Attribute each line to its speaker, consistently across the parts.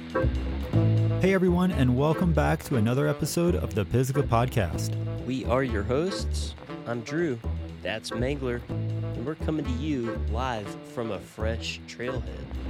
Speaker 1: Hey everyone, and welcome back to another episode of the Pisgah Podcast.
Speaker 2: We are your hosts. I'm Drew. That's Mangler. And we're coming to you live from a fresh trailhead.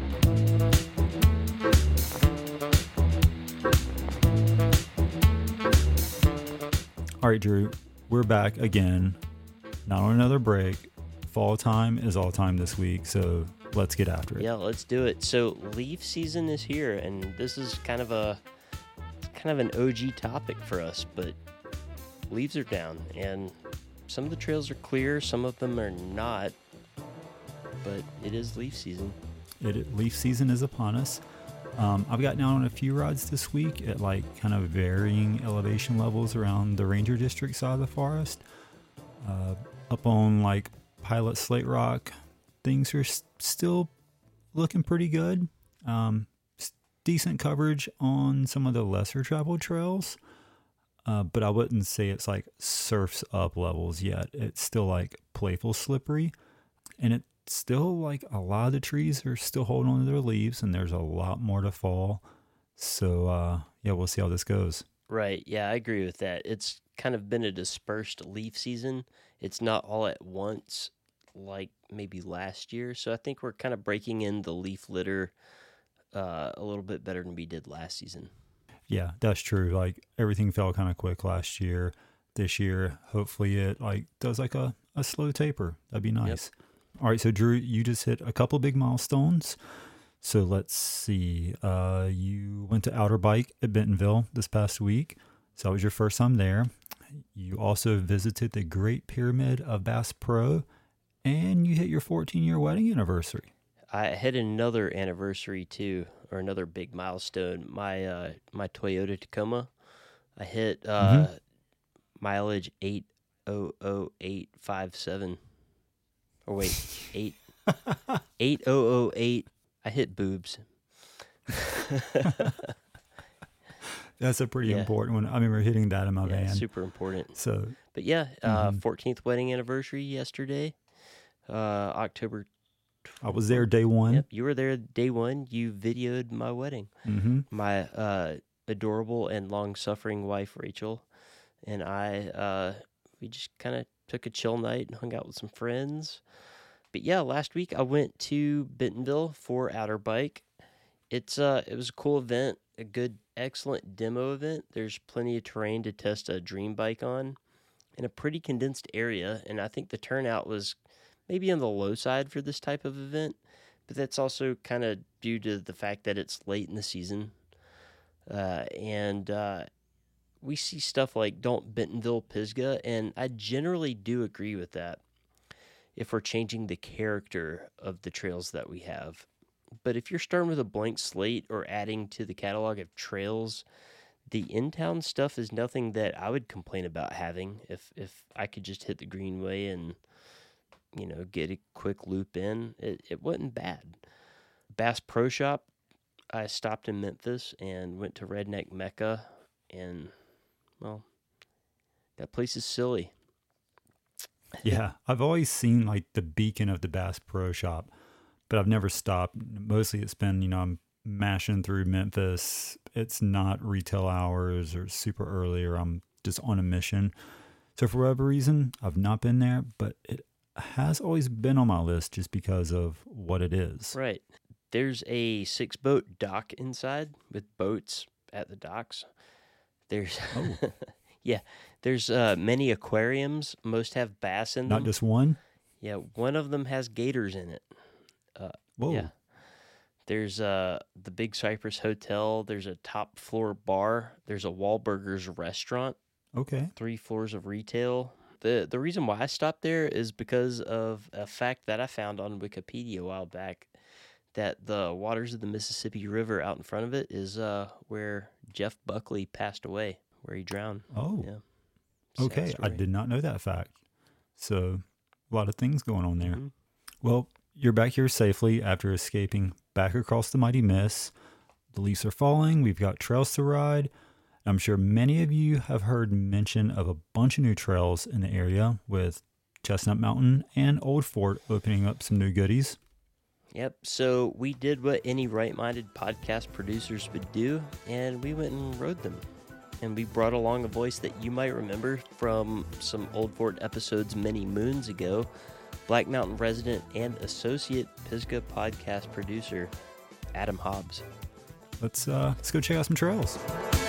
Speaker 1: All right, Drew, we're back again. Not on another break. Fall time is all time this week, so let's get after it.
Speaker 2: Yeah, let's do it. So leaf season is here, and this is kind of an OG topic for us, but leaves are down, and some of the trails are clear, some of them are not, but it is leaf season.
Speaker 1: Leaf season is upon us. I've gotten out on a few rides this week at kind of varying elevation levels around the Ranger District side of the forest. Up on Pilot Slate Rock, things are still looking pretty good. Decent coverage on some of the lesser traveled trails, but I wouldn't say it's surfs up levels yet. It's still playful slippery, and it's still a lot of the trees are still holding on to their leaves, and there's a lot more to fall. So yeah, we'll see how this goes.
Speaker 2: Right, yeah, I agree with that. It's kind of been a dispersed leaf season. It's not all at once like maybe last year, so I think we're kind of breaking in the leaf litter a little bit better than we did last season.
Speaker 1: Yeah, that's true. Everything fell kind of quick last year. This year, hopefully it does a slow taper. That'd be nice. Yep. All right, so Drew, you just hit a couple big milestones. So let's see. You went to Outer Bike at Bentonville this past week. So that was your first time there. You also visited the Great Pyramid of Bass Pro, and you hit your 14-year wedding anniversary.
Speaker 2: I hit another anniversary too, or another big milestone. My Toyota Tacoma, I hit mileage 8,00857. Or wait, 8008. I hit boobs.
Speaker 1: That's a pretty important one. I remember hitting that in my van.
Speaker 2: Super important.
Speaker 1: So,
Speaker 2: but yeah, 14th wedding anniversary yesterday, October.
Speaker 1: I was there day one.
Speaker 2: Yep, you were there day one. You videoed my wedding.
Speaker 1: Mm-hmm.
Speaker 2: My adorable and long-suffering wife, Rachel, and I, we just kind of took a chill night and hung out with some friends. But yeah, last week I went to Bentonville for Outer Bike. It was a cool event, a good, excellent demo event. There's plenty of terrain to test a dream bike on in a pretty condensed area, and I think the turnout was maybe on the low side for this type of event, but that's also kind of due to the fact that it's late in the season. And we see stuff like Don't Bentonville Pisgah, and I generally do agree with that if we're changing the character of the trails that we have. But if you're starting with a blank slate or adding to the catalog of trails, the in-town stuff is nothing that I would complain about having if I could just hit the Greenway and get a quick loop in. It wasn't bad. Bass Pro Shop, I stopped in Memphis and went to Redneck Mecca, and, well, that place is silly.
Speaker 1: Yeah, I've always seen the beacon of the Bass Pro Shop, but I've never stopped. Mostly it's been, I'm mashing through Memphis. It's not retail hours or super early, or I'm just on a mission. So for whatever reason, I've not been there, but it has always been on my list just because of what it is.
Speaker 2: Right. There's a 6-boat dock inside with boats at the docks. There's yeah, there's many aquariums. Most have bass in them.
Speaker 1: Not just one?
Speaker 2: Yeah, one of them has gators in it.
Speaker 1: Whoa.
Speaker 2: Yeah. There's the Big Cypress Hotel. There's a top floor bar. There's a Wahlburgers restaurant.
Speaker 1: Okay.
Speaker 2: 3 floors of retail. The reason why I stopped there is because of a fact that I found on Wikipedia a while back, that the waters of the Mississippi River out in front of it is where Jeff Buckley passed away, where he drowned.
Speaker 1: Oh.
Speaker 2: Yeah.
Speaker 1: Okay, I did not know that fact. So, a lot of things going on there.
Speaker 2: Mm-hmm.
Speaker 1: Well, you're back here safely after escaping back across the mighty Miss. The leaves are falling. We've got trails to ride. I'm sure many of you have heard mention of a bunch of new trails in the area, with Chestnut Mountain and Old Fort opening up some new goodies.
Speaker 2: Yep, so we did what any right-minded podcast producers would do, and we went and rode them. And we brought along a voice that you might remember from some Old Fort episodes many moons ago, Black Mountain resident and associate Pisgah podcast producer, Adam Hobbs.
Speaker 1: Let's go check out some trails.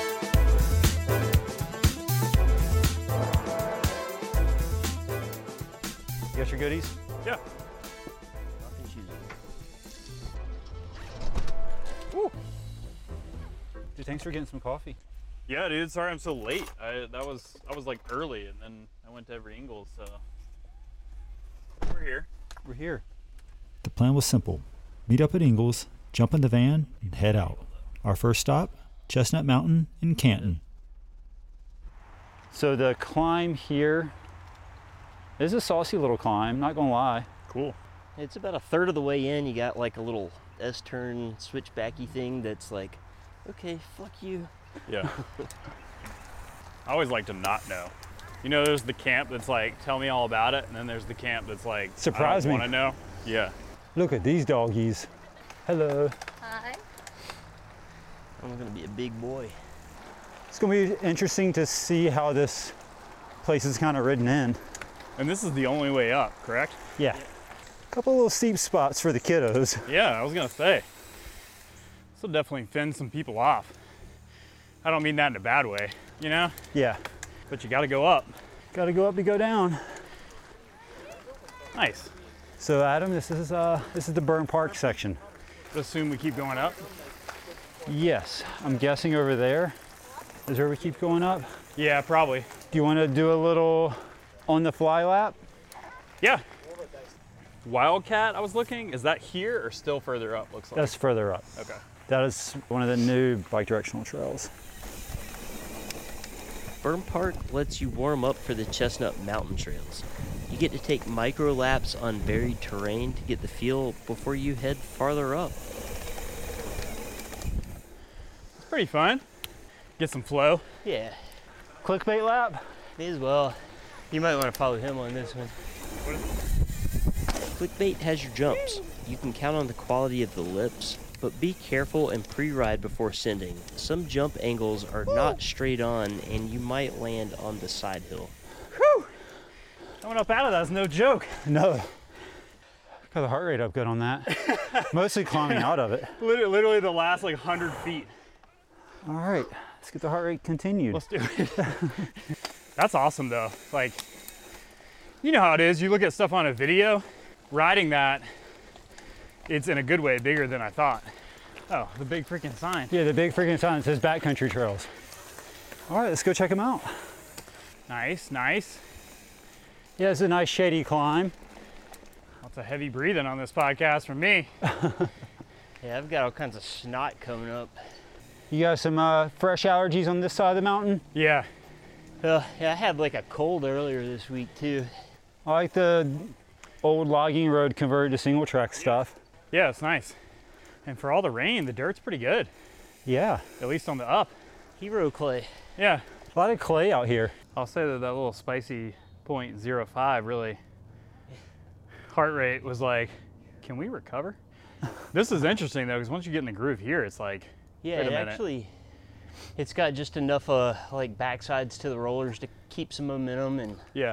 Speaker 1: You got your goodies?
Speaker 3: Yeah.
Speaker 2: Nothing choosing.
Speaker 3: Woo.
Speaker 1: Dude, thanks for getting some coffee.
Speaker 3: Yeah, dude. Sorry I'm so late. I was like early, and then I went to Every Ingles. So we're here.
Speaker 1: We're here. The plan was simple. Meet up at Ingles, jump in the van, and head out. Our first stop, Chestnut Mountain in Canton. So the climb here is a saucy little climb, not gonna lie.
Speaker 3: Cool.
Speaker 2: It's about a third of the way in. You got like a little S-turn switchbacky thing that's like, okay, fuck you.
Speaker 3: Yeah. I always like to not know. You know, there's the camp that's like, tell me all about it, and then there's the camp that's like,
Speaker 1: Surprise me.
Speaker 3: I don't want to know. Yeah.
Speaker 1: Look at these doggies. Hello.
Speaker 4: Hi.
Speaker 2: I'm gonna be a big boy.
Speaker 1: It's gonna be interesting to see how this place is kind of ridden in.
Speaker 3: And this is the only way up, correct?
Speaker 1: Yeah. A couple little steep spots for the kiddos.
Speaker 3: Yeah, I was gonna say. This will definitely fend some people off. I don't mean that in a bad way, you know?
Speaker 1: Yeah.
Speaker 3: But you gotta go up.
Speaker 1: Gotta go up to go down.
Speaker 3: Nice.
Speaker 1: So Adam, this is the Burn Park section.
Speaker 3: Assume we keep going up.
Speaker 1: Yes, I'm guessing over there is where we keep going up.
Speaker 3: Yeah, probably.
Speaker 1: Do you want to do a little on the fly lap?
Speaker 3: Yeah. Wildcat, I was looking, is that here or still further up, looks like?
Speaker 1: That's further up.
Speaker 3: Okay.
Speaker 1: That is one of the new bike directional trails.
Speaker 2: Burn Park lets you warm up for the Chestnut Mountain Trails. You get to take micro laps on varied terrain to get the feel before you head farther up.
Speaker 3: It's pretty fun. Get some flow.
Speaker 2: Yeah,
Speaker 1: Clickbait lap?
Speaker 2: may as well. You might want to follow him on this one. Clickbait has your jumps. You can count on the quality of the lips, but be careful and pre-ride before sending. Some jump angles are not straight on, and you might land on the side hill.
Speaker 3: Whew! Coming up out of that's no joke.
Speaker 1: No. Got the heart rate up good on that. Mostly climbing out of it.
Speaker 3: Literally the last like 100 feet.
Speaker 1: All right, let's get the heart rate continued.
Speaker 3: Let's do it. That's awesome though. Like, you know how it is. You look at stuff on a video, riding that, it's in a good way bigger than I thought. Oh, the big freaking sign.
Speaker 1: Yeah, the big freaking sign says Backcountry Trails. All right, let's go check them out.
Speaker 3: Nice, nice.
Speaker 1: Yeah, it's a nice shady climb.
Speaker 3: Lots of heavy breathing on this podcast from me.
Speaker 2: Yeah, I've got all kinds of snot coming up.
Speaker 1: You got some fresh allergies on this side of the mountain?
Speaker 3: Yeah.
Speaker 2: Yeah, I had like a cold earlier this week too.
Speaker 1: I like the old logging road converted to single track stuff.
Speaker 3: Yeah, it's nice. And for all the rain, the dirt's pretty good.
Speaker 1: Yeah,
Speaker 3: At least on the up.
Speaker 2: Hero clay.
Speaker 3: Yeah.
Speaker 1: a lot of clay out here.
Speaker 3: I'll say that little spicy 0.05 really, heart rate was like, can we recover? This is interesting though, because once you get in the groove here, it's like,
Speaker 2: Yeah,
Speaker 3: wait a
Speaker 2: it
Speaker 3: minute.
Speaker 2: actually, it's got just enough like backsides to the rollers to keep some momentum, and
Speaker 3: Yeah.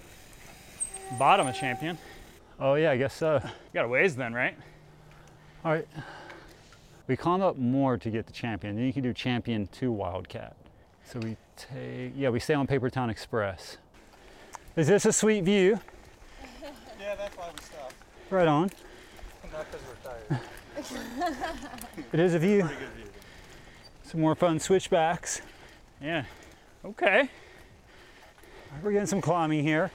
Speaker 3: Bottom a champion.
Speaker 1: Oh yeah, I guess so.
Speaker 3: You got a ways then, right?
Speaker 1: All right. We climb up more to get the champion. Then you can do champion to Wildcat. So we we stay on Papertown Express. Is this a sweet view?
Speaker 5: Yeah, that's why we stopped.
Speaker 1: Right on.
Speaker 5: Not because we're tired.
Speaker 1: It is a view.
Speaker 5: Pretty good view.
Speaker 1: Some more fun switchbacks.
Speaker 3: Yeah. Okay.
Speaker 1: We're getting some climbing here.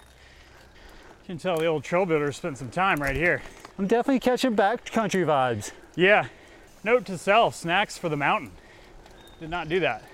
Speaker 3: You can tell the old trail builder spent some time right here.
Speaker 1: I'm definitely catching backcountry vibes.
Speaker 3: Yeah. Note to self, snacks for the mountain. Did not do that.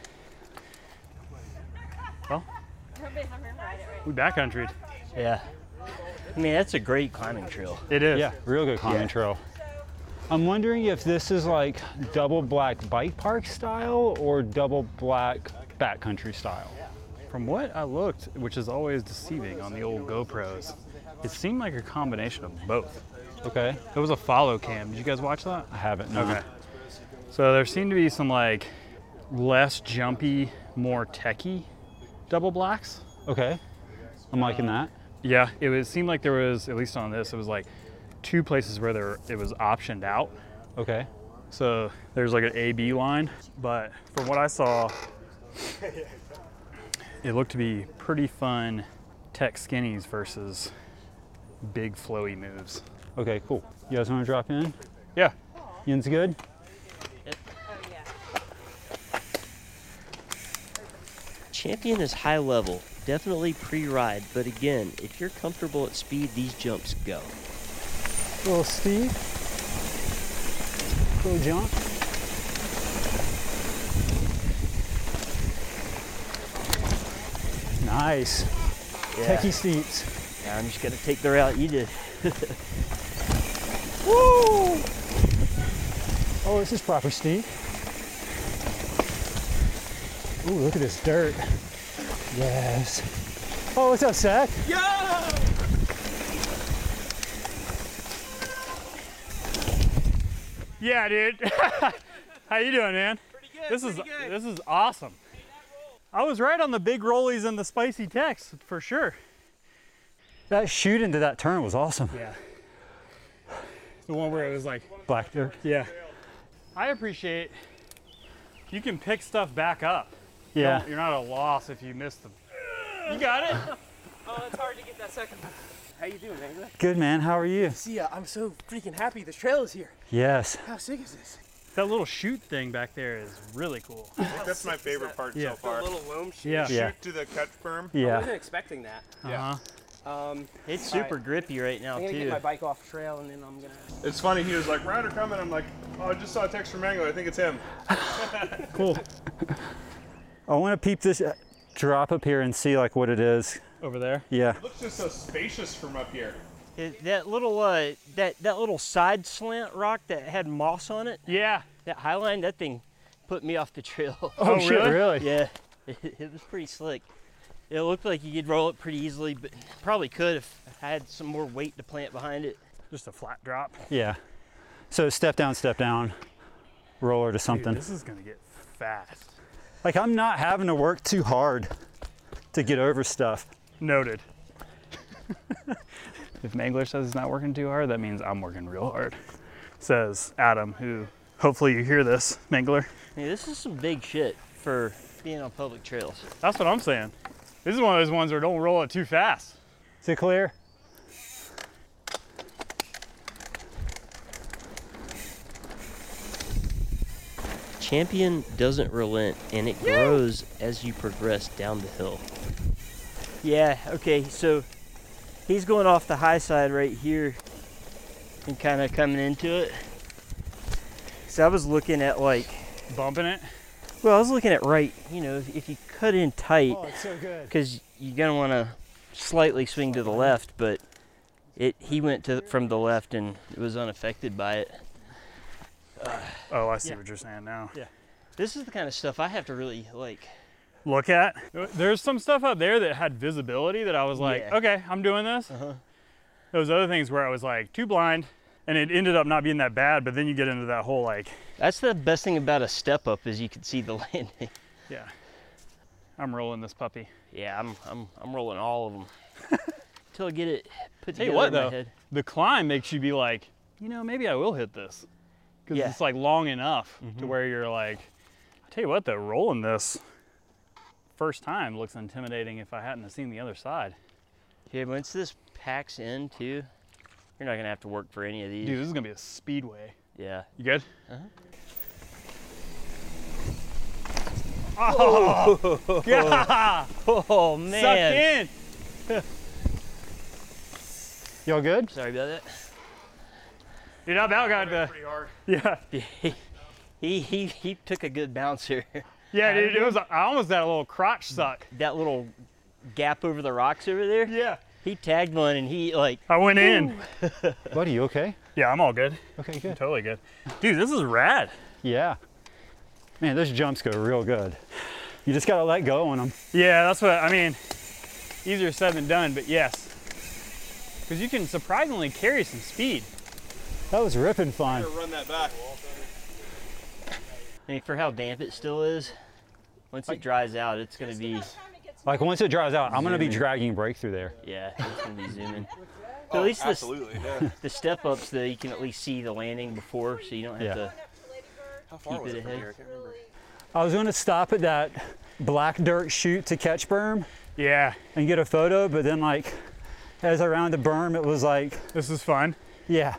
Speaker 3: Well, we backcountry'd.
Speaker 2: yeah. I mean, that's a great climbing trail.
Speaker 3: It is.
Speaker 1: Yeah, real good climbing
Speaker 2: Yeah.
Speaker 1: trail. I'm wondering if this is like double black bike park style or double black backcountry style.
Speaker 3: From what I looked, which is always deceiving on the old GoPros, it seemed like a combination of both.
Speaker 1: Okay.
Speaker 3: It was a follow cam. Did you guys watch that?
Speaker 1: I haven't. No.
Speaker 3: Okay. So there seemed to be some like less jumpy, more techy double blacks.
Speaker 1: Okay. I'm liking that.
Speaker 3: Yeah, it seemed like there was, at least on this, it was like 2 places where it was optioned out.
Speaker 1: Okay.
Speaker 3: So there's like an A-B line, but from what I saw, it looked to be pretty fun tech skinnies versus big flowy moves.
Speaker 1: Okay, cool. You guys want to drop in?
Speaker 3: Yeah.
Speaker 1: Yin's good?
Speaker 2: Champion is high level, definitely pre-ride, but again, if you're comfortable at speed, these jumps go.
Speaker 1: Little Steve. Little jump. Nice.
Speaker 2: Yeah.
Speaker 1: Techie steeps.
Speaker 2: I'm just gonna take the route you did.
Speaker 1: Woo! Oh, this is proper steep. Ooh, look at this dirt. Yes. Oh, what's up, Zach?
Speaker 3: Yeah, dude. How you doing, man? Pretty good. This is awesome. I was right on the big rollies and the spicy techs for sure.
Speaker 1: That shoot into that turn was awesome.
Speaker 3: Yeah. The one where it was like,
Speaker 1: Black dirt.
Speaker 3: yeah. I appreciate you can pick stuff back up.
Speaker 1: Yeah.
Speaker 3: You're not at a loss if you miss them. You got it?
Speaker 4: Oh, it's hard to get that second one. How you doing, Angler?
Speaker 1: Good, man. How are you?
Speaker 4: See, I'm so freaking happy this trail is here.
Speaker 1: Yes.
Speaker 4: How sick is this?
Speaker 3: That little shoot thing back there is really cool.
Speaker 6: I think that's my favorite part
Speaker 3: Yeah.
Speaker 6: so far.
Speaker 4: The little loam shoot.
Speaker 3: Yeah.
Speaker 1: Yeah.
Speaker 6: Shoot to the catch berm.
Speaker 4: I
Speaker 1: Yeah.
Speaker 4: wasn't expecting that.
Speaker 3: Uh-huh.
Speaker 2: It's super grippy right now
Speaker 4: I'm gonna
Speaker 2: too.
Speaker 4: get my bike off trail and then I'm gonna.
Speaker 6: It's funny, he was like, Ryder coming. I'm like, oh, I just saw a text from Angler. I think it's him.
Speaker 3: Cool.
Speaker 1: I want to peep this drop up here and see like what it is.
Speaker 3: Over there.
Speaker 1: Yeah.
Speaker 6: It looks just so spacious from up here.
Speaker 2: That little that little side slant rock that had moss on it,
Speaker 3: Yeah.
Speaker 2: that highline, that thing put me off the trail.
Speaker 3: Oh,
Speaker 1: shit,
Speaker 3: really?
Speaker 1: really?
Speaker 2: Yeah, it was pretty slick. It looked like you could roll it pretty easily, but probably could if I had some more weight to plant behind it.
Speaker 3: Just a flat drop.
Speaker 1: Yeah. So step down, roller to something.
Speaker 3: Dude, this is gonna get fast.
Speaker 1: Like I'm not having to work too hard to get over stuff.
Speaker 3: Noted. If Mangler says he's not working too hard, that means I'm working real hard. Says Adam, who hopefully you hear this, Mangler.
Speaker 2: Hey, this is some big shit for being on public trails.
Speaker 3: That's what I'm saying. This is one of those ones where don't roll it too fast.
Speaker 1: Is it clear?
Speaker 2: Champion doesn't relent, and it grows as you progress down the hill. Yeah, okay, so he's going off the high side right here and kind of coming into it. So I was looking at like,
Speaker 3: Bumping it.
Speaker 2: well, I was looking at right, you know, if you cut in tight,
Speaker 1: it's so good.
Speaker 2: because you're gonna want to slightly swing to the left, but he went from the left and it was unaffected by it.
Speaker 3: Oh, I see
Speaker 2: Yeah.
Speaker 3: what you're saying now.
Speaker 2: This is the kind of stuff I have to really like.
Speaker 3: Look at. There's some stuff out there that had visibility that I was like,
Speaker 2: Yeah.
Speaker 3: okay, I'm doing this.
Speaker 2: Uh-huh.
Speaker 3: Those other things where I was like too blind, and it ended up not being that bad, but then you get into that whole like,
Speaker 2: That's the best thing about a step up is you can see the landing.
Speaker 3: yeah, I'm rolling this puppy.
Speaker 2: Yeah, I'm rolling all of them until I get it put
Speaker 3: Tell you
Speaker 2: together
Speaker 3: what
Speaker 2: in my
Speaker 3: though,
Speaker 2: head.
Speaker 3: the climb makes you be like, you know, maybe I will hit this. Because
Speaker 2: Yeah.
Speaker 3: it's like long enough to where you're like, I tell you what though, rolling this first time looks intimidating if I hadn't have seen the other side.
Speaker 2: Yeah, once this packs in too, you're not gonna have to work for any of these.
Speaker 3: Dude, this is gonna be a speedway.
Speaker 2: Yeah.
Speaker 3: You good?
Speaker 2: Oh,
Speaker 3: Yeah!
Speaker 2: oh man.
Speaker 3: Suck in!
Speaker 1: Y'all good?
Speaker 2: Sorry about that.
Speaker 3: Dude, I about got the,
Speaker 6: Pretty hard.
Speaker 3: yeah.
Speaker 2: He took a good bounce here.
Speaker 3: Yeah, dude, it was, I almost had a little crotch suck.
Speaker 2: That little gap over the rocks over there.
Speaker 3: Yeah.
Speaker 2: He tagged one and he like.
Speaker 3: I went in.
Speaker 1: Buddy, you okay?
Speaker 3: Yeah, I'm all good.
Speaker 1: Okay,
Speaker 3: I'm
Speaker 1: good.
Speaker 3: totally good. Dude, this is rad.
Speaker 1: Yeah. Man, those jumps go real good. You just gotta let go on them.
Speaker 3: Yeah, that's what, I mean, easier said than done, but yes. Because you can surprisingly carry some speed.
Speaker 1: That was ripping fun.
Speaker 6: Run that back.
Speaker 2: I mean, for how damp it still is, once it dries out, it's going to be,
Speaker 1: Like once it dries out, I'm gonna be dragging Breakthrough there.
Speaker 2: yeah, it's going to be zooming. But at least
Speaker 6: Absolutely. Yeah.
Speaker 2: the step ups, you can at least see the landing before, so you don't have
Speaker 1: Yeah.
Speaker 2: to
Speaker 6: How far
Speaker 2: keep
Speaker 6: was
Speaker 2: it
Speaker 6: it from
Speaker 2: ahead.
Speaker 6: here? I can't remember.
Speaker 1: I was gonna stop at that black dirt chute to catch berm
Speaker 3: Yeah,
Speaker 1: and get a photo, but then like as I rounded the berm, it was like,
Speaker 3: this is fun.
Speaker 1: yeah,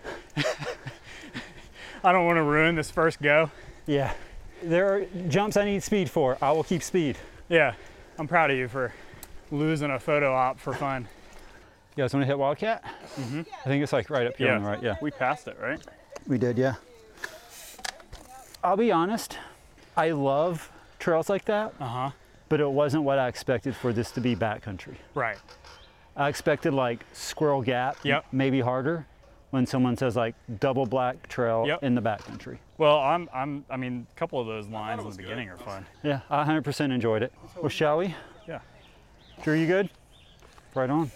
Speaker 3: I don't want to ruin this first go.
Speaker 1: yeah. There are jumps I need speed for. I will keep speed.
Speaker 3: Yeah, I'm proud of you for losing a photo op for fun.
Speaker 1: You guys want to hit Wildcat? Mm-hmm. I think it's like right up here
Speaker 3: Yeah.
Speaker 1: on the right. Yeah,
Speaker 3: We passed it, right?
Speaker 1: we did. Yeah. I'll be honest. I love trails like that,
Speaker 3: Uh-huh.
Speaker 1: but it wasn't what I expected for this to be backcountry.
Speaker 3: Right.
Speaker 1: I expected like Squirrel Gap,
Speaker 3: Yep.
Speaker 1: maybe harder, when someone says like double black trail
Speaker 3: Yep.
Speaker 1: in the backcountry.
Speaker 3: Well, I mean, a couple of those lines in the beginning are fun.
Speaker 1: Yeah, I 100% enjoyed it. Well, shall we?
Speaker 3: Yeah.
Speaker 1: Drew, you good? Right on.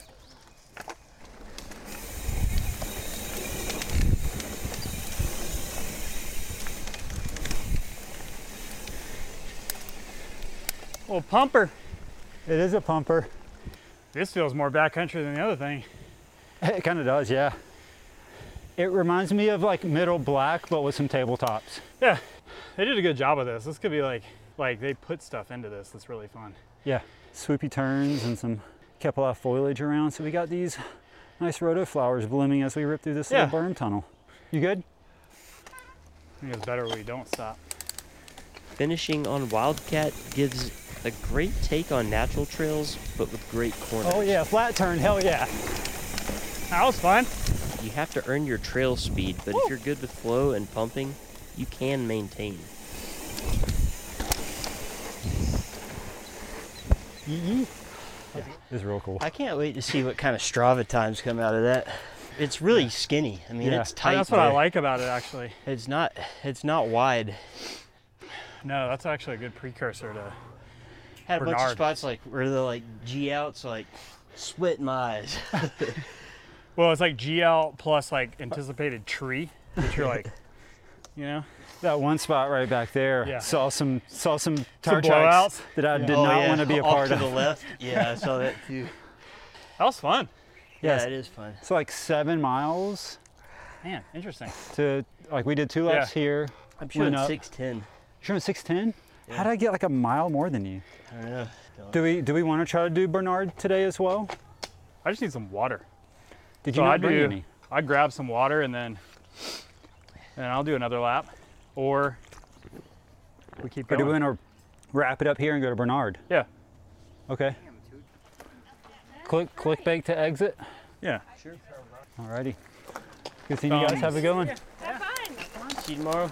Speaker 3: Well, pumper.
Speaker 1: It is a pumper.
Speaker 3: This feels more backcountry than the other thing.
Speaker 1: It kind of does, yeah. It reminds me of like Middle Black, but with some tabletops.
Speaker 3: Yeah, they did a good job of this. This could be like they put stuff into this that's really fun.
Speaker 1: Yeah, swoopy turns and some kept a lot of foliage around. So we got these nice rhodo flowers blooming as we rip through this little berm tunnel. You good?
Speaker 3: I think it's better we don't stop.
Speaker 2: Finishing on Wildcat gives a great take on natural trails, but with great corners.
Speaker 1: Oh yeah, flat turn, hell yeah.
Speaker 3: That was fun.
Speaker 2: You have to earn your trail speed, but if you're good with flow and pumping, you can maintain.
Speaker 1: Yeah, it's real cool.
Speaker 2: I can't wait to see what kind of Strava times come out of that. It's really skinny. I mean,
Speaker 1: Yeah.
Speaker 2: it's tight.
Speaker 3: That's what I
Speaker 2: there.
Speaker 3: like about it, actually.
Speaker 2: It's not wide.
Speaker 3: No, that's actually a good precursor to.
Speaker 2: Had a bunch of
Speaker 3: Bernard.
Speaker 2: spots like where the like G outs, like sweat in my eyes.
Speaker 3: Well, it's like GL plus like anticipated tree, which you're like, you know.
Speaker 1: That one spot right back there,
Speaker 3: Yeah.
Speaker 1: saw some tire
Speaker 3: Some
Speaker 1: tracks
Speaker 3: blowouts.
Speaker 1: that I did
Speaker 2: Oh,
Speaker 1: not
Speaker 2: yeah,
Speaker 1: want to be a
Speaker 2: off
Speaker 1: part
Speaker 2: to
Speaker 1: of.
Speaker 2: the left. Yeah, I saw that too.
Speaker 3: That was fun.
Speaker 1: Yes.
Speaker 2: Yeah, it is fun.
Speaker 1: So like 7 miles
Speaker 3: Man, interesting.
Speaker 1: to, like we did 2 laps here.
Speaker 2: I'm showing
Speaker 1: Went up.
Speaker 2: 6:10.
Speaker 1: You're on 6:10? How did I get like a mile more than you?
Speaker 2: I don't know.
Speaker 1: Do we want to try to do Bernard today as well?
Speaker 3: I just need some water.
Speaker 1: Did you
Speaker 3: So
Speaker 1: not
Speaker 3: I
Speaker 1: bring
Speaker 3: do.
Speaker 1: any?
Speaker 3: I grab some water and I'll do another lap, or we keep
Speaker 1: Or do
Speaker 3: going.
Speaker 1: we want to wrap it up here and go to Bernard?
Speaker 3: Yeah.
Speaker 1: Okay. Click bake to exit.
Speaker 3: Yeah.
Speaker 1: Alrighty. Good seeing you guys. Have a good one.
Speaker 2: See you tomorrow.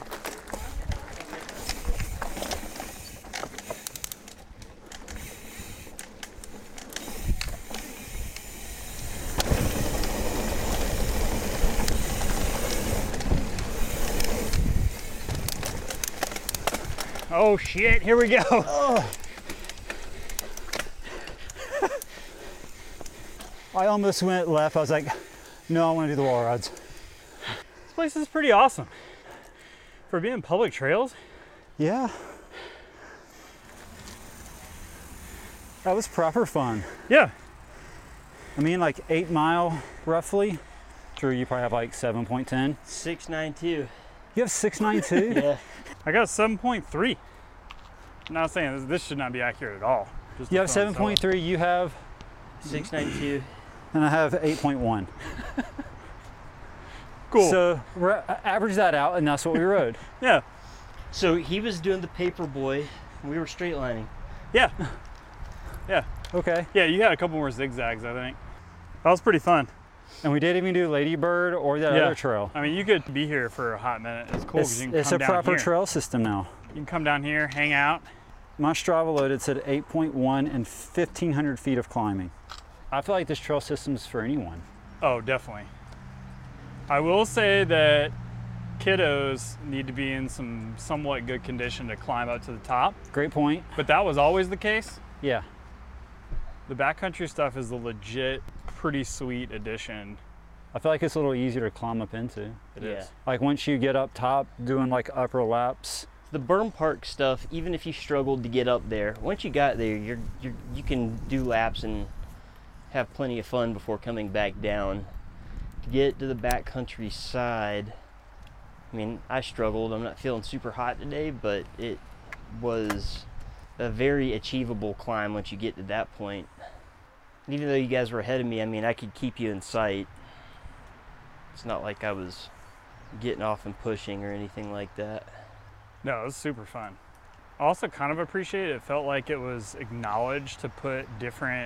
Speaker 3: Oh shit! Here we go.
Speaker 1: I almost went left. I was like, no, I want to do the wall rides.
Speaker 3: This place is pretty awesome for being public trails.
Speaker 1: Yeah. That was proper fun.
Speaker 3: Yeah.
Speaker 1: I mean, like 8 mile roughly. Drew, you probably have like 7.10.
Speaker 2: 692.
Speaker 1: You have 692?
Speaker 2: Yeah.
Speaker 3: I got 7.3. I'm not saying this should not be accurate at all. Just
Speaker 1: You have
Speaker 3: a thought, so-
Speaker 1: 7.3. You have,
Speaker 2: 692.
Speaker 1: and I have 8.1.
Speaker 3: Cool.
Speaker 1: So average that out, and that's what we rode.
Speaker 3: yeah.
Speaker 2: So he was doing the paper boy. We were straight lining.
Speaker 3: Yeah. Yeah.
Speaker 1: Okay.
Speaker 3: Yeah. You had a couple more zigzags, I think. That was pretty fun.
Speaker 1: And we didn't even do Ladybird or that
Speaker 3: Yeah.
Speaker 1: other trail.
Speaker 3: I mean, you could be here for a hot minute. It's cool because you can
Speaker 1: It's
Speaker 3: come
Speaker 1: a
Speaker 3: down
Speaker 1: proper
Speaker 3: here.
Speaker 1: trail system now.
Speaker 3: You can come down here, hang out.
Speaker 1: My Strava loaded said 8.1 and 1,500 feet of climbing. I feel like this trail system's for anyone.
Speaker 3: Oh, definitely. I will say that kiddos need to be in some somewhat good condition to climb up to the top,
Speaker 1: Great point.
Speaker 3: but that was always the case.
Speaker 1: Yeah.
Speaker 3: The backcountry stuff is a legit, pretty sweet addition
Speaker 1: I feel like it's a little easier to climb up into.
Speaker 3: It
Speaker 2: Yeah.
Speaker 3: is.
Speaker 1: Like once you get up top doing like upper laps.
Speaker 2: The berm park stuff, even if you struggled to get up there, once you got there, you can do laps and have plenty of fun before coming back down. To get to the backcountry side, I mean, I struggled. I'm not feeling super hot today, but it was a very achievable climb once you get to that point. And even though you guys were ahead of me, I mean, I could keep you in sight. It's not like I was getting off and pushing or anything like that.
Speaker 3: No, it was super fun. I also kind of appreciate it. It felt like it was acknowledged to put different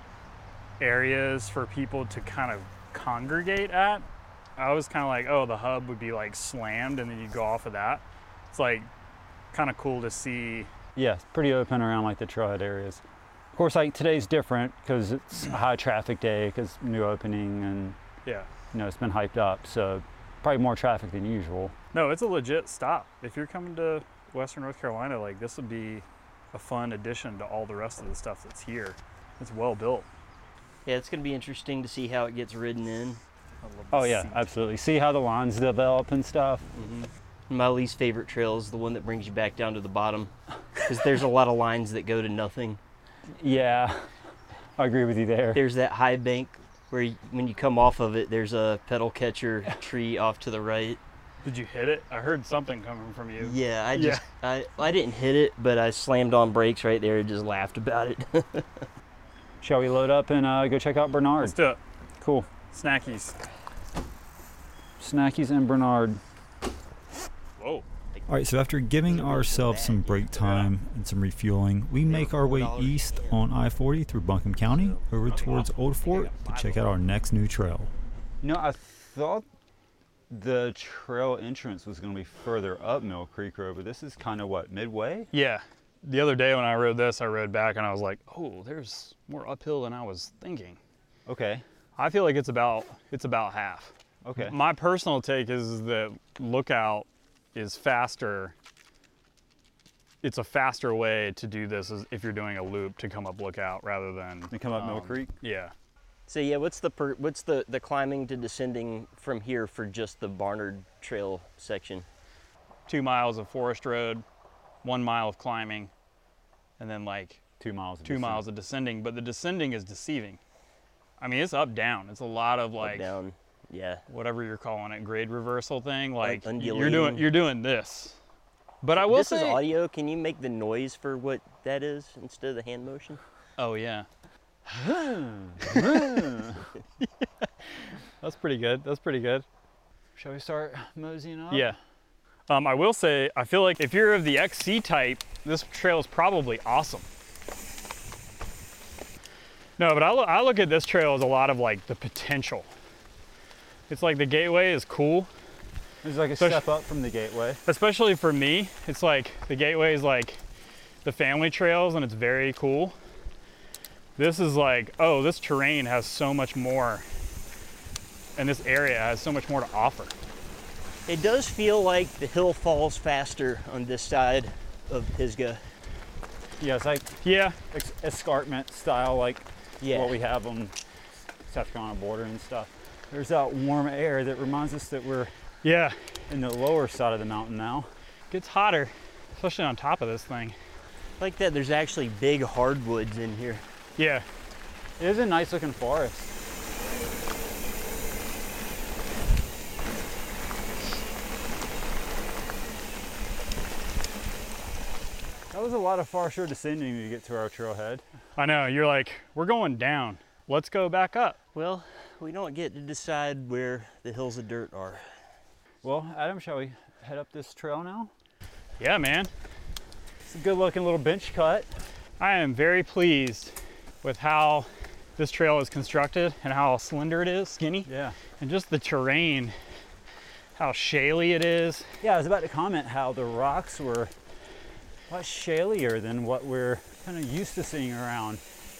Speaker 3: areas for people to kind of congregate at. I was kind of like, oh, the hub would be like slammed and then you go off of that. It's like kind of cool to see.
Speaker 1: Yeah, it's pretty open around like the trailhead areas. Of course, like today's different because it's a high traffic day because new opening and
Speaker 3: Yeah.
Speaker 1: it's been hyped up. So probably more traffic than usual.
Speaker 3: No, it's a legit stop. If you're coming to Western North Carolina, like this would be a fun addition to all the rest of the stuff that's here. It's well built.
Speaker 2: Yeah, it's going to be interesting to see how it gets ridden in.
Speaker 3: I love
Speaker 1: Oh
Speaker 3: the
Speaker 1: yeah,
Speaker 3: seat.
Speaker 1: absolutely. See how the lines develop and stuff.
Speaker 2: My least favorite trail is the one that brings you back down to the bottom because there's a lot of lines that go to nothing.
Speaker 1: Yeah, I agree with you there.
Speaker 2: There's that high bank where when you come off of it, there's a pedal catcher tree off to the right.
Speaker 3: Did you hit it? I heard something coming from you.
Speaker 2: Yeah, I didn't hit it, but I slammed on brakes right there and just laughed about it.
Speaker 1: Shall we load up and go check out Bernard?
Speaker 3: Let's do it.
Speaker 1: Cool.
Speaker 3: Snackies.
Speaker 1: Snackies and Bernard.
Speaker 3: Whoa.
Speaker 1: All right, so after giving ourselves some break time and some refueling, we make our way east on I-40 through Buncombe County over towards Old Fort to check out our next new trail.
Speaker 7: I thought the trail entrance was going to be further up Mill Creek Road, but this is kind of what, midway?
Speaker 3: Yeah. The other day when I rode this, I rode back and I was like, oh, there's more uphill than I was thinking.
Speaker 7: Okay.
Speaker 3: I feel like it's about half.
Speaker 7: Okay.
Speaker 3: My personal take is that Lookout is faster. It's a faster way to do this if you're doing a loop to come up Lookout rather than
Speaker 7: They come up Mill Creek?
Speaker 3: Yeah.
Speaker 2: So yeah, what's the climbing to descending from here for just the Barnard Trail section?
Speaker 3: 2 miles of forest road, 1 mile of climbing, and then like
Speaker 7: 2 miles.
Speaker 3: 2 miles of descending. But the descending is deceiving. I mean, it's up down. It's a lot of like
Speaker 2: Up, down, yeah.
Speaker 3: whatever you're calling it, grade reversal thing. Like
Speaker 2: undulating.
Speaker 3: you're doing this. But I will
Speaker 2: This
Speaker 3: say,
Speaker 2: is audio. Can you make the noise for what that is instead of the hand motion?
Speaker 3: oh yeah. That's pretty good. That's pretty good.
Speaker 7: Shall we start moseying up?
Speaker 3: Yeah. I will say, I feel like if you're of the XC type, this trail is probably awesome. No, but I look at this trail as a lot of like the potential. It's like the gateway is cool,
Speaker 7: It's like a
Speaker 3: Especially-
Speaker 7: step up from the gateway.
Speaker 3: especially for me. It's like the gateway is like the family trails and it's very cool. This is like, oh, this terrain has so much more and this area has so much more to offer.
Speaker 2: It does feel like the hill falls faster on this side of Pisgah.
Speaker 1: Yeah, it's like
Speaker 3: Yeah,
Speaker 1: escarpment style, like
Speaker 2: Yeah.
Speaker 1: what we have on South Carolina border and stuff. There's that warm air that reminds us that we're
Speaker 3: yeah.
Speaker 1: in the lower side of the mountain now.
Speaker 3: Gets hotter, especially on top of this thing.
Speaker 2: Like that, there's actually big hardwoods in here.
Speaker 3: Yeah,
Speaker 1: It is a nice looking forest. That was a lot of far shore descending to get to our trailhead.
Speaker 3: I know. You're like, we're going down. Let's go back up.
Speaker 2: Well, we don't get to decide where the hills of dirt are.
Speaker 1: Well, Adam, shall we head up this trail now?
Speaker 3: Yeah, man.
Speaker 1: It's a good looking little bench cut.
Speaker 3: I am very pleased with how this trail is constructed and how slender it is, skinny,
Speaker 1: Yeah.
Speaker 3: and just the terrain, how shaly it is.
Speaker 1: Yeah, I was about to comment how the rocks were a lot shalier than what we're kind of used to seeing around.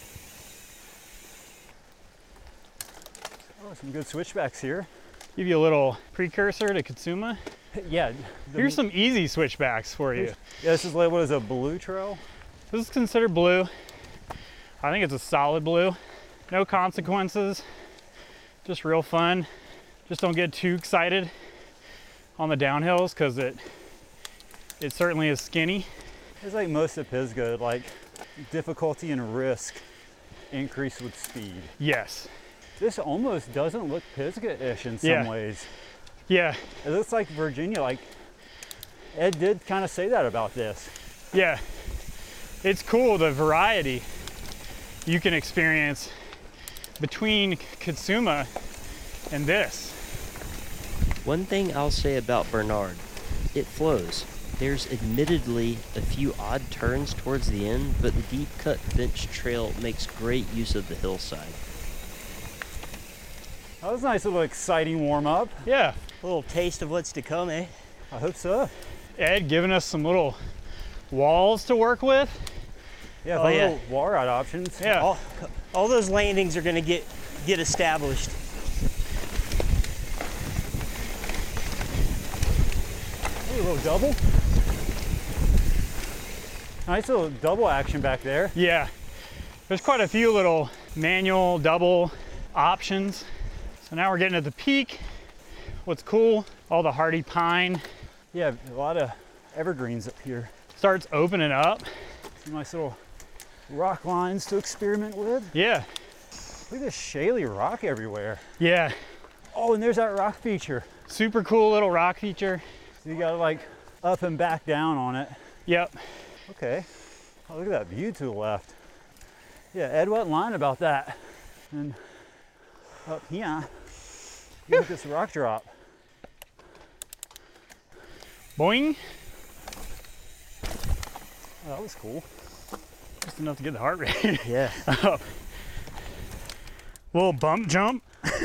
Speaker 1: Oh, some good switchbacks here.
Speaker 3: Give you a little precursor to Katsuma.
Speaker 1: Yeah.
Speaker 3: Here's some easy switchbacks for you.
Speaker 1: Yeah, this is labeled as a blue trail.
Speaker 3: This is considered blue. I think it's a solid blue. No consequences, just real fun. Just don't get too excited on the downhills because it certainly is skinny.
Speaker 7: It's like most of Pisgah, like difficulty and risk increase with speed.
Speaker 3: Yes.
Speaker 7: This almost doesn't look Pisgah-ish in some ways.
Speaker 3: Yeah.
Speaker 7: It looks like Virginia. Like Ed did kind of say that about this.
Speaker 3: Yeah. It's cool, the variety you can experience between Katsuma and this.
Speaker 2: One thing I'll say about Bernard, it flows. There's admittedly a few odd turns towards the end, but the deep cut bench trail makes great use of the hillside.
Speaker 7: That was a nice little exciting warm up.
Speaker 3: Yeah.
Speaker 2: A little taste of what's to come, eh?
Speaker 7: I hope so.
Speaker 3: Ed giving us some little walls to work with.
Speaker 7: Yeah, little wall ride options.
Speaker 3: Yeah.
Speaker 2: All those landings are gonna get established.
Speaker 7: Hey, a little double. Nice little double action back there.
Speaker 3: Yeah. There's quite a few little manual double options. So now we're getting at the peak. What's cool, all the hardy pine.
Speaker 7: Yeah, a lot of evergreens up here.
Speaker 3: Starts opening up.
Speaker 7: Some nice little rock lines to experiment with.
Speaker 3: Yeah.
Speaker 7: Look at this shaly rock everywhere.
Speaker 3: Yeah.
Speaker 7: Oh, and there's that rock feature.
Speaker 3: Super cool little rock feature.
Speaker 7: So you gotta like up and back down on it.
Speaker 3: Yep.
Speaker 7: Okay. Oh, look at that view to the left. Yeah, Ed wasn't lying about that. And up here, you look at this rock drop.
Speaker 3: Boing.
Speaker 7: Oh, that was cool.
Speaker 3: Just enough to get the heart rate
Speaker 2: Yeah.
Speaker 3: up. Little bump jump.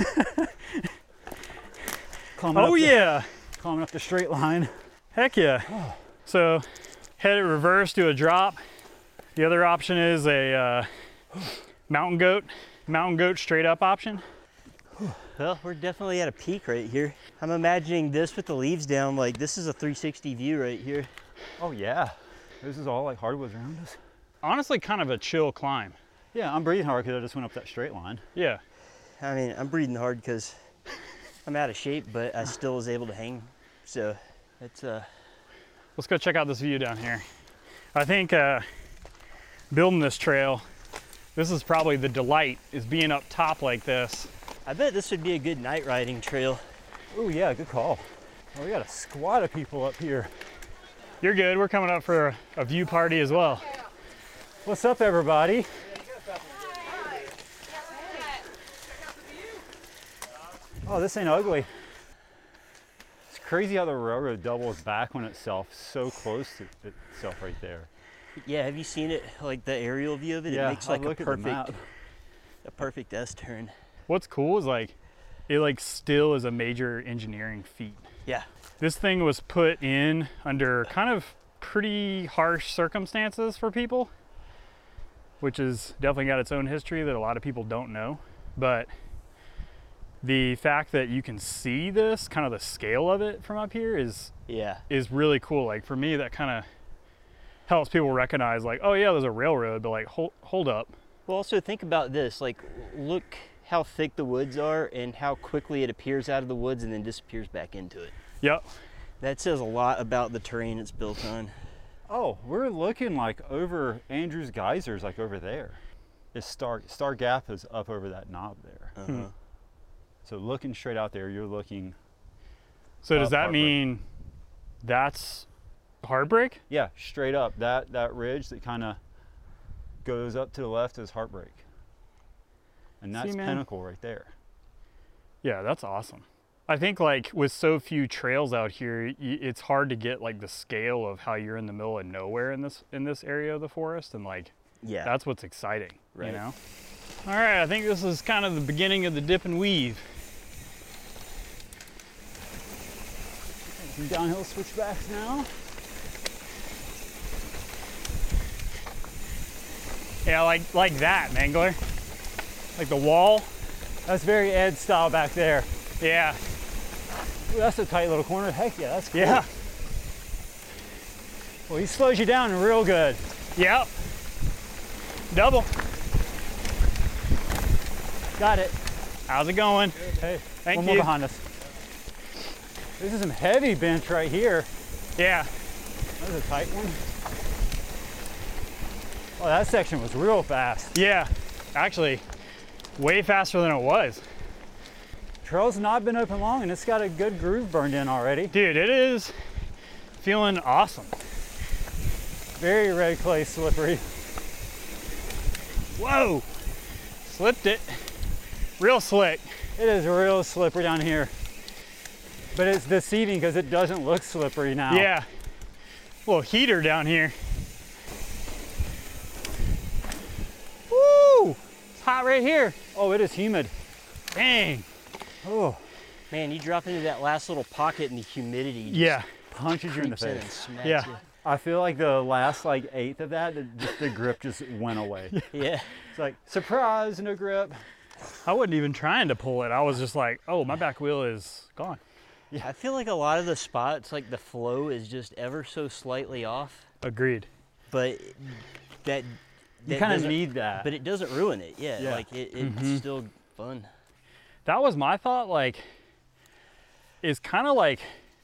Speaker 3: Oh yeah.
Speaker 7: Climbing up the straight line.
Speaker 3: Heck yeah. So head it reverse to a drop. The other option is a mountain goat straight up option.
Speaker 2: Well, we're definitely at a peak right here. I'm imagining this with the leaves down, like this is a 360 view right here.
Speaker 7: Oh yeah. This is all like hardwoods around us.
Speaker 3: Honestly, kind of a chill climb.
Speaker 7: Yeah, I'm breathing hard because I just went up that straight line.
Speaker 3: Yeah.
Speaker 2: I mean, I'm breathing hard because I'm out of shape, but I still was able to hang. So it's
Speaker 3: Let's go check out this view down here. I think building this trail, this is probably the delight, is being up top like this.
Speaker 2: I bet this would be a good night riding trail.
Speaker 7: Oh yeah, good call. Oh, we got a squad of people up here.
Speaker 3: You're good. We're coming up for a view party as well.
Speaker 7: What's up, everybody? Oh, this ain't ugly. It's crazy how the railroad doubles back on itself so close to itself right there.
Speaker 2: Yeah, have you seen it? Like the aerial view of it?
Speaker 7: Yeah,
Speaker 2: It makes like
Speaker 7: I'll look at the map.
Speaker 2: a perfect S turn.
Speaker 3: What's cool is like, it like still is a major engineering feat.
Speaker 2: Yeah.
Speaker 3: This thing was put in under kind of pretty harsh circumstances for people, which has definitely got its own history that a lot of people don't know. But the fact that you can see this, kind of the scale of it from up here is really cool. Like for me, that kind of helps people recognize like, oh yeah, there's a railroad, but like hold up.
Speaker 2: Well, also think about this, like look how thick the woods are and how quickly it appears out of the woods and then disappears back into it.
Speaker 3: Yep.
Speaker 2: That says a lot about the terrain it's built on.
Speaker 7: Oh, we're looking like over Andrews Geysers, like over there. It's Star Gap is up over that knob there. So looking straight out there, you're looking.
Speaker 3: So does that
Speaker 7: Heartbreak.
Speaker 3: mean that's Heartbreak?
Speaker 7: Yeah, straight up. That ridge that kind of goes up to the left is Heartbreak. And that's
Speaker 3: See, man?
Speaker 7: Pinnacle right there.
Speaker 3: Yeah, that's awesome. I think like with so few trails out here, it's hard to get like the scale of how you're in the middle of nowhere in this area of the forest, and like that's what's exciting,
Speaker 2: Right.
Speaker 3: you know? All right, I think this is kind of the beginning of the dip and weave.
Speaker 7: Some downhill switchbacks now.
Speaker 3: Yeah, like that, Mangler. Like the wall.
Speaker 7: That's very Ed style back there.
Speaker 3: Yeah.
Speaker 7: Ooh, that's a tight little corner. Heck yeah, that's cool.
Speaker 3: Yeah.
Speaker 7: Well, he slows you down real good.
Speaker 3: Yep. Double.
Speaker 7: Got it.
Speaker 3: How's it going?
Speaker 7: Hey,
Speaker 3: Thank
Speaker 7: one
Speaker 3: you.
Speaker 7: more behind us. This is some heavy bench right here.
Speaker 3: Yeah.
Speaker 7: That was a tight one. Oh, that section was real fast.
Speaker 3: Yeah. Actually, way faster than it was.
Speaker 7: Trail's not been open long and it's got a good groove burned in already.
Speaker 3: Dude, it is feeling awesome.
Speaker 7: Very red clay slippery.
Speaker 3: Whoa. Slipped it. Real slick.
Speaker 7: It is real slippery down here. But it's deceiving because it doesn't look slippery now.
Speaker 3: Yeah. Little heater down here. Woo! It's hot right here.
Speaker 7: Oh, it is humid.
Speaker 3: Dang.
Speaker 7: Oh,
Speaker 2: Man, you drop into that last little pocket and the humidity just
Speaker 3: Yeah.
Speaker 7: punches you in the
Speaker 2: creeps in and
Speaker 7: face.
Speaker 2: smacks
Speaker 3: Yeah.
Speaker 7: I feel like the last like eighth of that, the grip just went away.
Speaker 2: you. Yeah.
Speaker 7: It's like, surprise, no grip.
Speaker 3: I wasn't even trying to pull it. I was just like, oh, my back wheel is gone.
Speaker 2: I feel like a lot of the spots, like the flow is just ever so slightly off,
Speaker 3: Agreed.
Speaker 2: but that
Speaker 7: You kind of
Speaker 2: doesn't-
Speaker 7: need that.
Speaker 2: But it doesn't ruin it. Yeah.
Speaker 7: Yeah.
Speaker 2: Like it's still fun.
Speaker 3: That was my thought. Like, it's kind of like,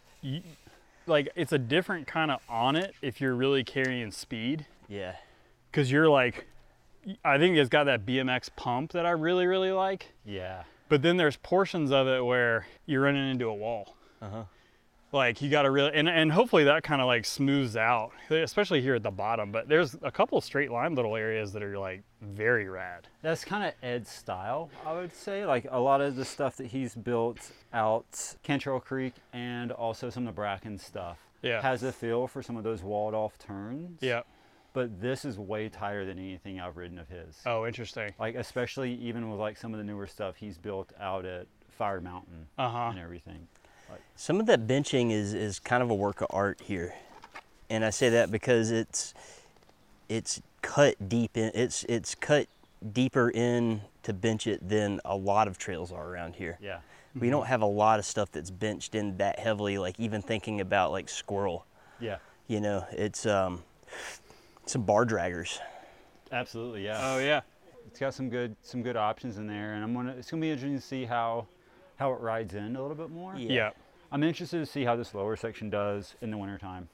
Speaker 3: like it's a different kind of on it if you're really carrying speed.
Speaker 2: Yeah.
Speaker 3: Cause you're like, I think it's got that BMX pump that I really, really like.
Speaker 7: Yeah.
Speaker 3: But then there's portions of it where you're running into a wall. Like you got to really, and hopefully that kind of like smooths out, especially here at the bottom. But there's a couple straight line little areas that are like very rad.
Speaker 7: That's kind of Ed's style, I would say. Like a lot of the stuff that he's built out Cantrell Creek and also some of the Bracken stuff
Speaker 3: Yeah.
Speaker 7: has a feel for some of those walled off turns.
Speaker 3: Yeah.
Speaker 7: But this is way tighter than anything I've ridden of his.
Speaker 3: Oh, interesting.
Speaker 7: Like especially even with like some of the newer stuff he's built out at Fire Mountain and everything.
Speaker 2: Some of that benching is kind of a work of art here, and I say that because it's cut deep in. It's cut deeper in to bench it than a lot of trails are around here.
Speaker 7: Yeah.
Speaker 2: We don't have a lot of stuff that's benched in that heavily. Like even thinking about like Squirrel,
Speaker 7: Yeah.
Speaker 2: you know, it's some bar draggers.
Speaker 7: Absolutely, yeah.
Speaker 3: Oh yeah.
Speaker 7: It's got some good options in there, and it's gonna be interesting to see how it rides in a little bit more.
Speaker 3: Yeah.
Speaker 7: I'm interested to see how this lower section does in the wintertime.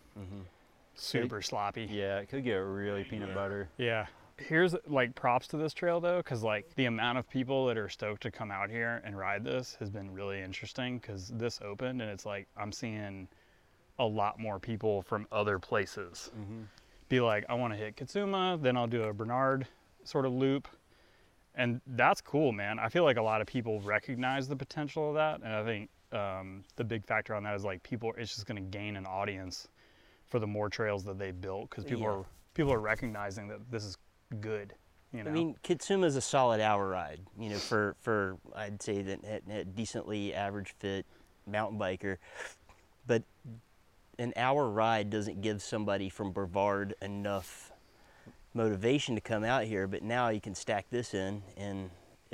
Speaker 3: Super sloppy.
Speaker 7: Yeah, it could get really peanut butter.
Speaker 3: Yeah. Here's like props to this trail though, because like the amount of people that are stoked to come out here and ride this has been really interesting because this opened and it's like I'm seeing a lot more people from other places be like, I want to hit Katsuma, then I'll do a Bernard sort of loop. And that's cool, man. I feel like a lot of people recognize the potential of that. And I think the big factor on that is like it's just going to gain an audience for the more trails that they built because people are recognizing that this is good. You know?
Speaker 2: I mean, Katsuma is a solid hour ride. You know, for I'd say that a decently average fit mountain biker, but an hour ride doesn't give somebody from Brevard enough motivation to come out here. But now you can stack this in, and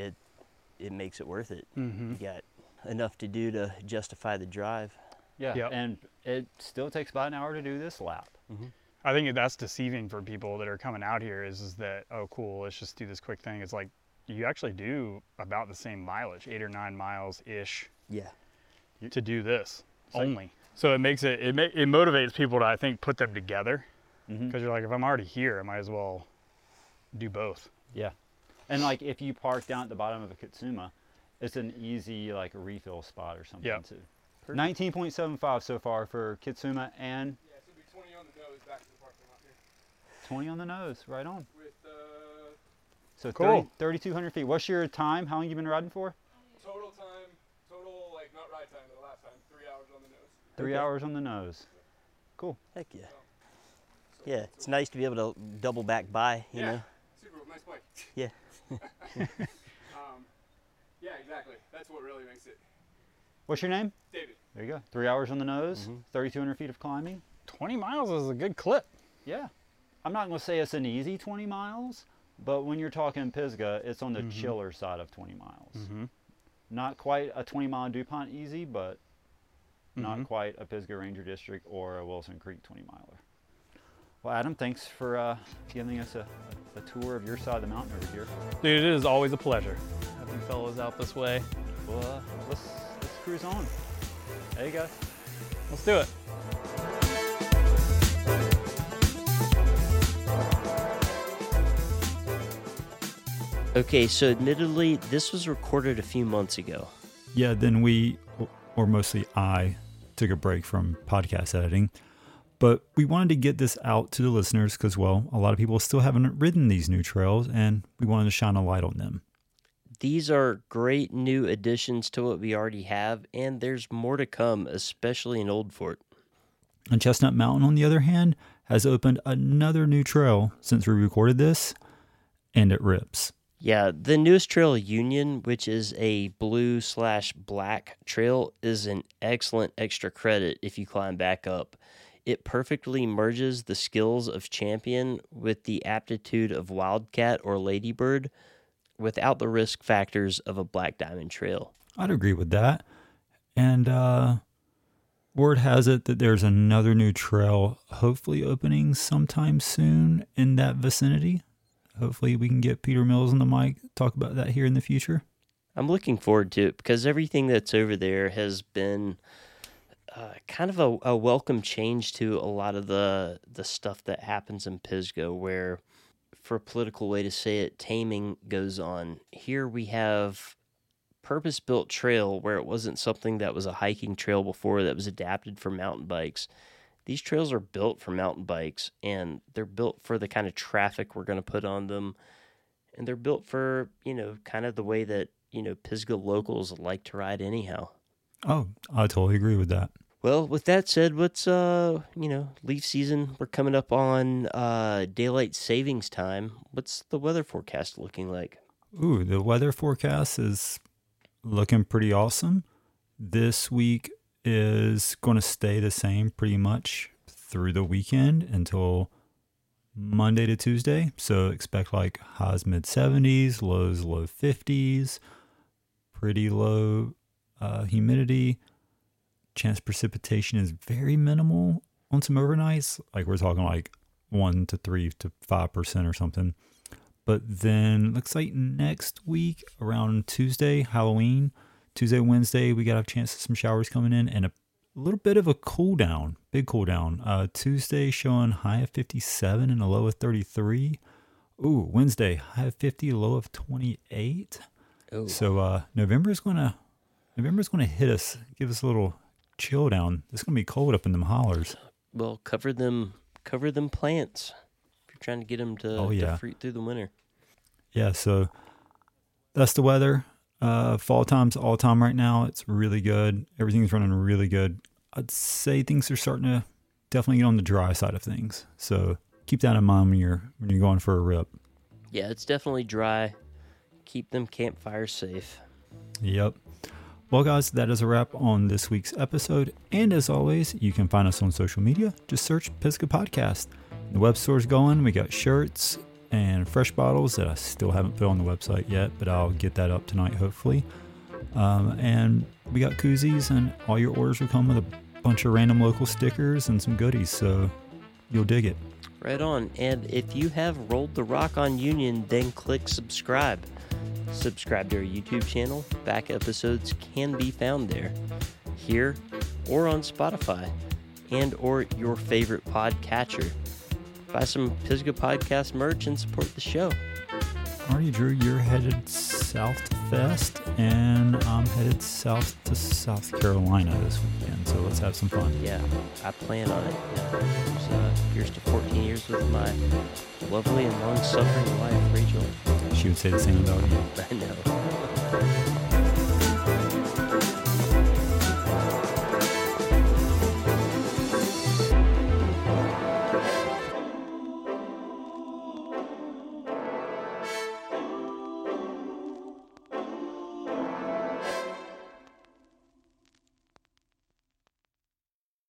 Speaker 2: it makes it worth it. You got enough to do to justify the drive.
Speaker 7: Yeah,
Speaker 3: Yep.
Speaker 7: and it still takes about an hour to do this lap.
Speaker 3: I think that's deceiving for people that are coming out here is that, oh, cool, let's just do this quick thing. It's like you actually do about the same mileage, 8 or 9 miles-ish
Speaker 2: Yeah.
Speaker 3: to do this only. So it makes it motivates people to, I think, put them together because you're like, if I'm already here, I might as well do both.
Speaker 7: Yeah, and like if you park down at the bottom of a Katsuma, it's an easy like refill spot or something
Speaker 3: Yep.
Speaker 7: too. 19.75 so far for Katsuma and
Speaker 6: Yeah, it's gonna be 20 on the nose back to the parking lot here.
Speaker 7: 20 on the nose, right on.
Speaker 6: With
Speaker 7: So
Speaker 3: Cool.
Speaker 7: 3,200 feet. What's your time? How long you been riding for?
Speaker 6: total like not ride time, but the last time, 3 hours on the nose.
Speaker 7: 3 hours on the nose.
Speaker 2: Heck yeah. Yeah, it's nice to be able to double back by, you know.
Speaker 6: Super nice bike.
Speaker 2: Yeah.
Speaker 6: Yeah, exactly. That's what really makes it.
Speaker 7: What's your name?
Speaker 6: David.
Speaker 7: There you go. 3 hours on the nose, 3,200 feet of climbing.
Speaker 3: 20 miles is a good clip.
Speaker 7: Yeah. I'm not going to say it's an easy 20 miles, but when you're talking Pisgah, it's on the chiller side of 20 miles. Not quite a 20-mile DuPont easy, but not quite a Pisgah Ranger District or a Wilson Creek 20-miler. Well, Adam, thanks for giving us a tour of your side of the mountain over here.
Speaker 3: Dude, it is always a pleasure having fellows out this way.
Speaker 7: Well, let's cruise on. Hey, guys.
Speaker 3: Let's do it.
Speaker 2: Okay, so admittedly, this was recorded a few months ago.
Speaker 1: Yeah, then we, or mostly I, took a break from podcast editing. But we wanted to get this out to the listeners because, well, a lot of people still haven't ridden these new trails, and we wanted to shine a light on them.
Speaker 2: These are great new additions to what we already have, and there's more to come, especially in Old Fort.
Speaker 1: And Chestnut Mountain, on the other hand, has opened another new trail since we recorded this, and it rips.
Speaker 2: Yeah, the newest trail, Union, which is a blue/black trail, is an excellent extra credit if you climb back up. It perfectly merges the skills of Champion with the aptitude of Wildcat or Ladybird without the risk factors of a Black Diamond trail.
Speaker 1: I'd agree with that. And word has it that there's another new trail hopefully opening sometime soon in that vicinity. Hopefully we can get Peter Mills on the mic, talk about that here in the future.
Speaker 2: I'm looking forward to it because everything that's over there has been kind of a welcome change to a lot of the stuff that happens in Pisgah, where, for a political way to say it, taming goes on. Here we have purpose-built trail where it wasn't something that was a hiking trail before that was adapted for mountain bikes. These trails are built for mountain bikes, and they're built for the kind of traffic we're going to put on them. And they're built for, kind of the way that, Pisgah locals like to ride anyhow.
Speaker 1: Oh, I totally agree with that.
Speaker 2: Well, with that said, what's, leaf season, we're coming up on daylight savings time. What's the weather forecast looking like?
Speaker 1: Ooh, the weather forecast is looking pretty awesome. This week is going to stay the same pretty much through the weekend until Monday to Tuesday. So expect like highs mid-70s, lows low 50s, pretty low humidity. Chance precipitation is very minimal on some overnights. Like we're talking like 1 to 3 to 5% or something. But then looks like next week around Tuesday, Halloween, Tuesday, Wednesday, we got a chance of some showers coming in and a little bit of a cool down, big cool down. Tuesday showing high of 57 and a low of 33. Ooh, Wednesday, high of 50, low of 28.
Speaker 2: Ooh.
Speaker 1: So November's gonna hit us, give us a little chill down. It's gonna be cold up in them hollers.
Speaker 2: Well, cover them plants if you're trying to get them to fruit through the winter.
Speaker 1: Yeah, so that's the weather. Fall time's all time right now. It's really good. Everything's running really good. I'd say things are starting to definitely get on the dry side of things. So keep that in mind when you're going for a rip.
Speaker 2: Yeah, it's definitely dry. Keep them campfires safe.
Speaker 1: Yep. Well, guys, that is a wrap on this week's episode. And as always, you can find us on social media. Just search Pisgah Podcast. The web store's going. We got shirts and fresh bottles that I still haven't put on the website yet, but I'll get that up tonight, hopefully. And we got koozies, and all your orders will come with a bunch of random local stickers and some goodies, so you'll dig it.
Speaker 2: Right on. And if you have rolled the rock on Union, then click subscribe. Subscribe to our YouTube channel. Back episodes can be found there, here or on Spotify, and or your favorite podcatcher. Buy some Pisgah Podcast merch and support the show.
Speaker 1: Alrighty, Drew, you're headed south to Fest, and I'm headed south to South Carolina this weekend, so let's have some fun.
Speaker 2: Yeah, I plan on it. Here's to 14 years with my lovely and long-suffering wife, Rachel.
Speaker 1: She would say the same about you.
Speaker 2: I know.